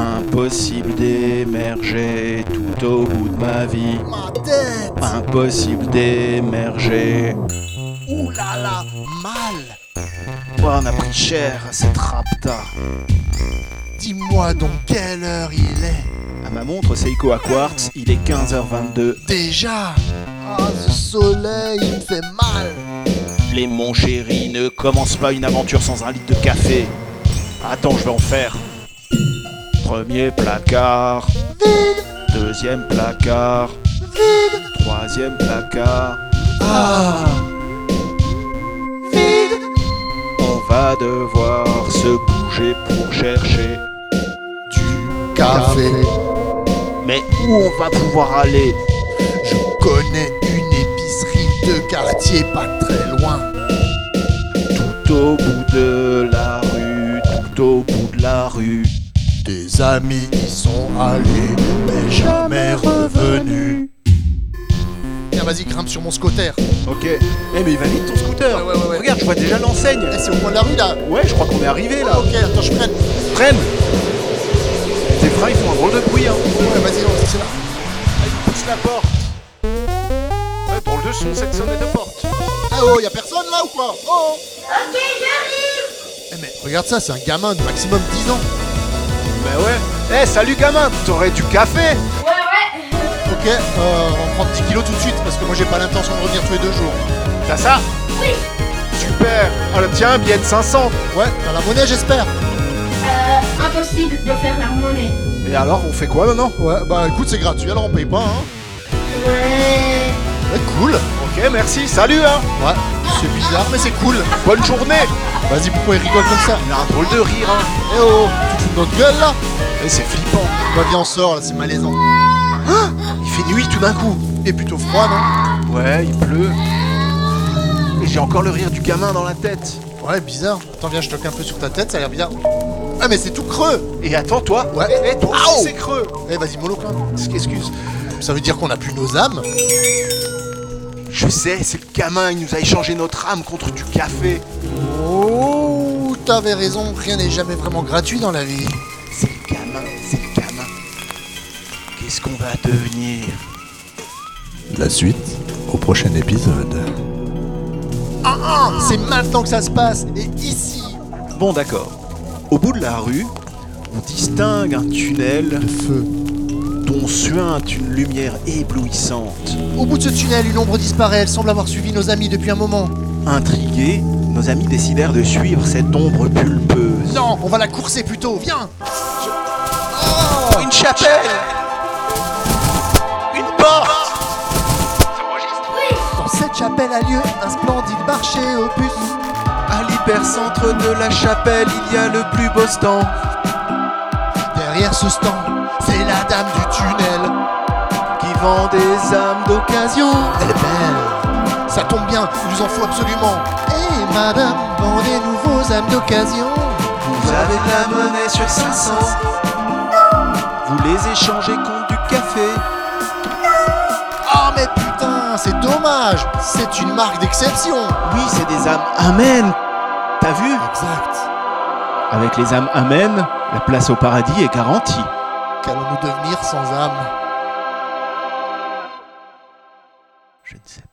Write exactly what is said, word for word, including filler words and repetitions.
Impossible d'émerger tout au bout de ma vie. Ma tête. Impossible d'émerger. Ouh là là, mal. Oh, on a pris cher à cette rapta. Dis-moi donc quelle heure il est. À ma montre Seiko à quartz, il est quinze heures vingt-deux. Déjà. Ah, ce soleil, il me fait mal. Les mon chéri, ne commence pas une aventure sans un litre de café. Attends, je vais en faire. Premier placard. Vide. Deuxième placard. Vide. Troisième placard. Ah. Vide. On va devoir se bouger pour chercher. Du café. Mais où on va pouvoir aller? Je connais une épicerie de quartier pas très loin. Tout au bout de la rue, tout au bout de la rue. Des amis y sont allés, mais jamais revenus. Tiens, vas-y, grimpe sur mon scooter. Ok. Eh mais il va vite ton scooter. Ouais, ouais, ouais, ouais. Regarde, je vois déjà l'enseigne. Eh, c'est au coin de la rue là. Ouais, je crois qu'on est arrivé là. Ah, ok, attends, je freine. Freine. Tes freins ils font un drôle de bruit hein. Ouais, vas-y, non, c'est là. Allez, pousse la porte. Ouais, drôle de son cette sonnette de porte. Ah oh, y'a personne là ou quoi? Oh. Ok, j'arrive. Eh mais regarde ça, c'est un gamin de maximum dix ans. Bah ouais. Eh salut gamin, t'aurais du café? Ouais, ouais. Ok, euh, on prend dix kilos tout de suite parce que moi j'ai pas l'intention de revenir tous les deux jours. T'as ça? Oui. Super. Alors tiens, un billet de cinq cents. Ouais, t'as la monnaie j'espère. Euh, impossible de faire la monnaie. Et alors, on fait quoi maintenant? Ouais, bah écoute, c'est gratuit alors on paye pas hein. Ouais. Ouais, cool. Ok, merci, salut hein. Ouais, c'est bizarre mais c'est cool. Bonne journée. Vas-y, pourquoi il rigole comme ça? Il a un drôle de rire hein. Eh oh, tu te fous de notre gueule là? Eh, c'est flippant. Bah viens on sort là, c'est malaisant. Il fait nuit tout d'un coup. Il est plutôt froid non? Ouais, il pleut. Et j'ai encore le rire du gamin dans la tête. Ouais, bizarre. Attends, viens, je toque un peu sur ta tête, ça a l'air bizarre. Ah mais c'est tout creux. Et attends, toi. Ouais. Eh, toi Aouh. aussi, c'est creux. Eh vas-y, mollo quand même. Excuse. Ça veut dire qu'on a plus nos âmes? Je sais, c'est le gamin, il nous a échangé notre âme contre du café. Oh, t'avais raison, rien n'est jamais vraiment gratuit dans la vie. C'est le gamin, c'est le gamin. Qu'est-ce qu'on va devenir? La suite au prochain épisode. Ah ah, c'est maintenant que ça se passe, et ici. Bon, d'accord. Au bout de la rue, on distingue un tunnel Le feu. dont suinte une lumière éblouissante. Au bout de ce tunnel, une ombre disparaît, elle semble avoir suivi nos amis depuis un moment. Intrigués, nos amis décidèrent de suivre cette ombre pulpeuse. Non, on va la courser plutôt, viens. Oh, une chapelle! Une porte! Dans cette chapelle a lieu un splendide marché aux puces. À l'hypercentre de la chapelle, il y a le plus beau stand. Derrière ce stand, c'est la dame du tunnel. Qui vend des âmes d'occasion. Elle est belle. Ça tombe bien, il nous en faut absolument. Eh madame, vend des nouveaux âmes d'occasion. Vous avez de la monnaie sur cinq cents. Vous les échangez contre du café. Oh mais putain, c'est dommage. C'est une marque d'exception. Oui, c'est des âmes Amen. T'as vu? Exact. Avec les âmes Amen, la place au paradis est garantie. Qu'allons-nous devenir sans âme? Je ne sais pas.